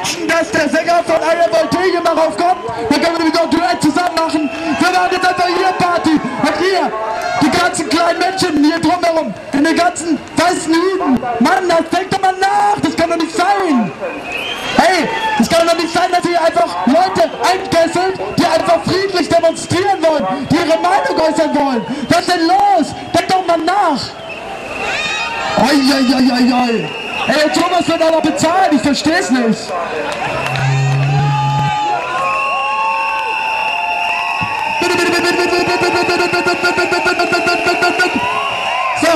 wünschen, dass der Sänger von Iron Voltage mal raufkommt. Dann können wir wieder ein Duett zusammen machen. Wir machen jetzt einfach hier Party. Und hier, die ganzen kleinen Menschen hier drumherum, in den ganzen weißen Hüten. Mann, das denkt doch mal nach. Das kann doch nicht sein. Hey, das kann doch nicht sein, dass ihr einfach Leute einkesselt, die einfach friedlich demonstrieren wollen, die ihre Meinung äußern wollen. Was ist denn los? Denkt doch mal nach. Oi. Ey, Thomas wird aber bezahlt, ich versteh's nicht. So.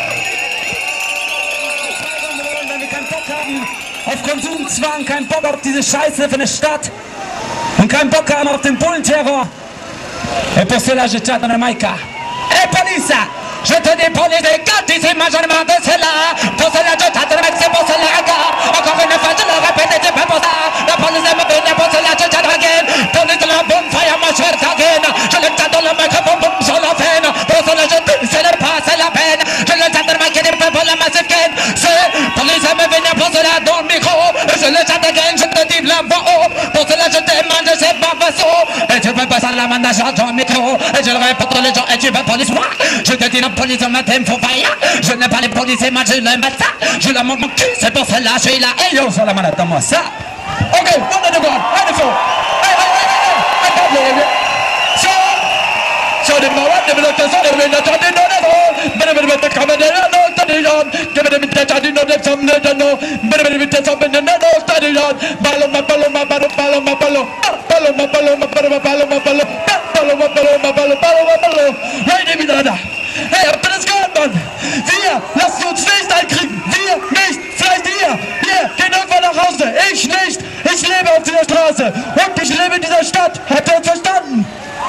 Wenn wir keinen Bock haben auf Konsumzwang, keinen Bock auf diese Scheiße für eine Stadt und keinen Bock haben auf den Bullenterror. Et pour cela, je chatte dans le Maïka. Et police! Je te dis police, quand ici, moi j'en ai marre de cela. Pour cela, je chatte le mec, c'est pour cela, gars. Encore une fois, je le répète, c'est pas pour ça. La police me vient, pour cela, je chatte again. Police de la bonne fire, moi je chatte again. Je le chatte dans le mec, boum, sur la veine. Pour cela, je dis, c'est le pas, c'est la peine. Je le chatte dans le mec, et pour la massive gain. C'est police me vient, pour cela, dans le micro. Je le chatte again, je te dis la voix haut. Pour cela, je demande, je sais pas vaisseau. Et tu peux pas ça la manage dans le micro. Et je le répète pour les gens, et tu veux police, moi. Je te dis la police, on m'attend, faut pas y aller. Je n'ai pas les policiers, moi je l'aime ça. Je la montre mon cul, c'est pour cela, je suis là. Et yo, sur la manette, donne-moi ça. Ok, one of the gun, ready for. Hey. So the more what the look is on the window, so they know that all. But the cover there, no study on. Give it a bit that I didn't know that some they don't know. But a bit that something they no study on. Follow my Ready with that. Hey, habt ihr das gehört, Mann? Wir lassen uns nicht einkriegen. Wir nicht. Vielleicht ihr. Ihr geht irgendwann nach Hause. Ich nicht. Ich lebe auf dieser Straße. Und ich lebe in dieser Stadt. Habt ihr uns verstanden?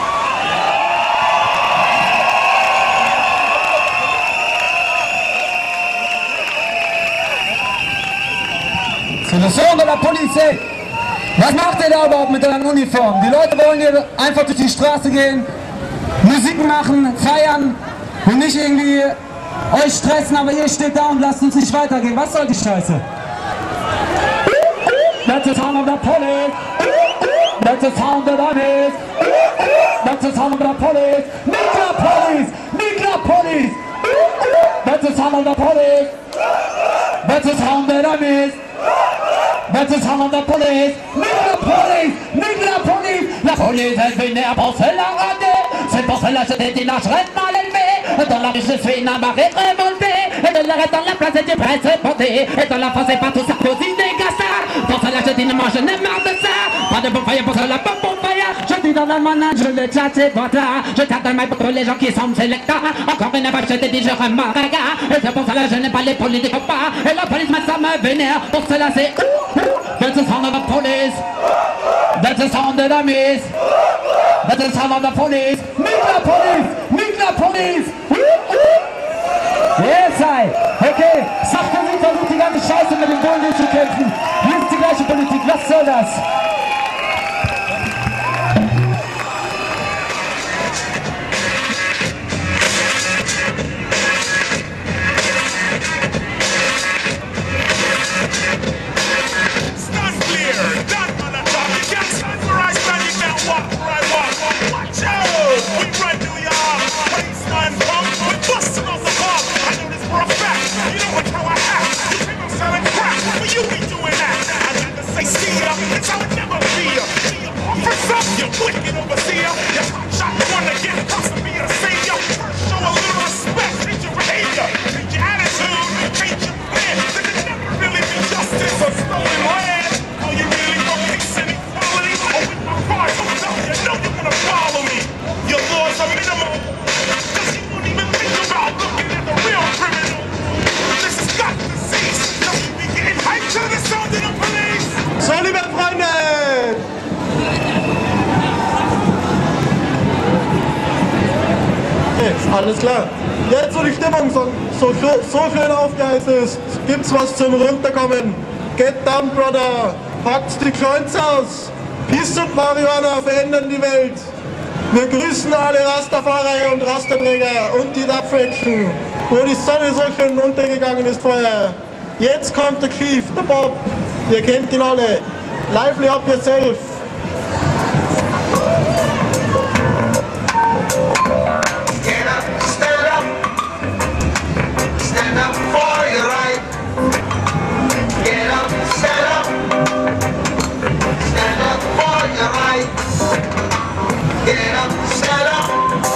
C'est le son de la police. Was macht ihr da überhaupt mit euren Uniformen? Die Leute wollen hier einfach durch die Straße gehen, Musik machen, feiern und nicht irgendwie euch stressen, aber ihr steht da und lasst uns nicht weitergehen. Was soll die Scheiße? That's the sound of the police. That's the sound of the police. That's the sound of the police. Nikla police. That's the sound of the police. That's the sound of the police. That's the sound of the police. Nikla police. La police est venue pour se la rater. C'est pour cela que je t'ai dit non, je reste mal élevé. Dans la rue je suis navarré révolté. Et de l'arrêt dans la place et du presse porté. Et dans la France c'est pas tout ça cause des gassards. Pour cela je dis non, moi je n'ai marre de ça. Pas de bonfire pour cela, pas bonfire. Je dis dans le manage, je le chat c'est pas là. Je tape dans le mic pour les gens qui sont sélecteurs. Encore une fois je t'ai dit je remarque. Et c'est pour cela je n'ai pas les politiques ou pas. Et la police ça me vénère. Pour cela c'est that's the sound of the police. That's the sound of the miss. That's the sound of the police. Nikla police. Yes, okay, Sachpolitik versucht die ganze Scheiße mit dem Bullen durchzukämpfen. Hier ist die gleiche Politik, was soll das? Alles klar. Jetzt, wo die Stimmung so schön aufgeheizt ist, gibt's was zum Runterkommen. Get down, brother. Packt die Joints aus. Peace und Marihuana verändern die Welt. Wir grüßen alle Rastafari und Rastaträger und die Dub-Fraction, wo die Sonne so schön untergegangen ist vorher. Jetzt kommt der Chief, der Bob. Ihr kennt ihn alle. lively up yourself. Get up, stand up for your right. Get up, stand up for your right. Get up, stand up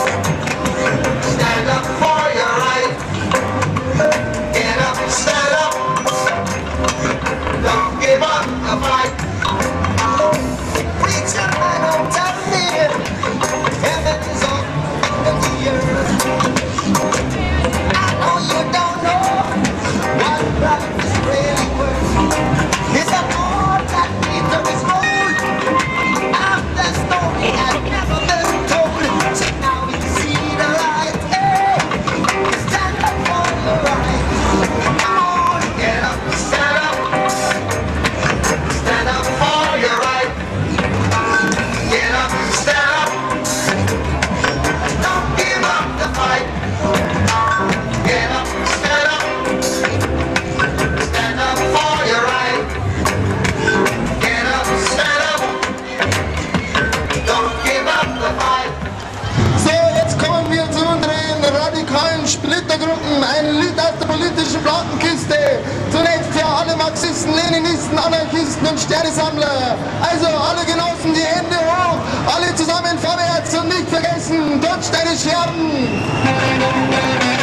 for your right. Get up, stand up, don't give up the fight. Reach your hand on top of me, heaven is up in the earth. I know you don't know what life is really worth. It's a heart that beats of its road. After story has never been told. So now we see the light. Hey, stand up for your right. Come on, get up, stand up for your right. Get up, stand up, don't give up the fight. Get up, stand up for your right. Get up, stand up, don't give up the fight. So, jetzt kommen wir zu unseren radikalen Splittergruppen. Ein Lied aus der politischen Plattenkiste. Zunächst für alle Marxisten, Leninisten, Anarchisten und Sternesammler. Also alle Genossen, die Hände hoch, alle zusammen vorwärts und nicht vergessen, dort deine Scherben.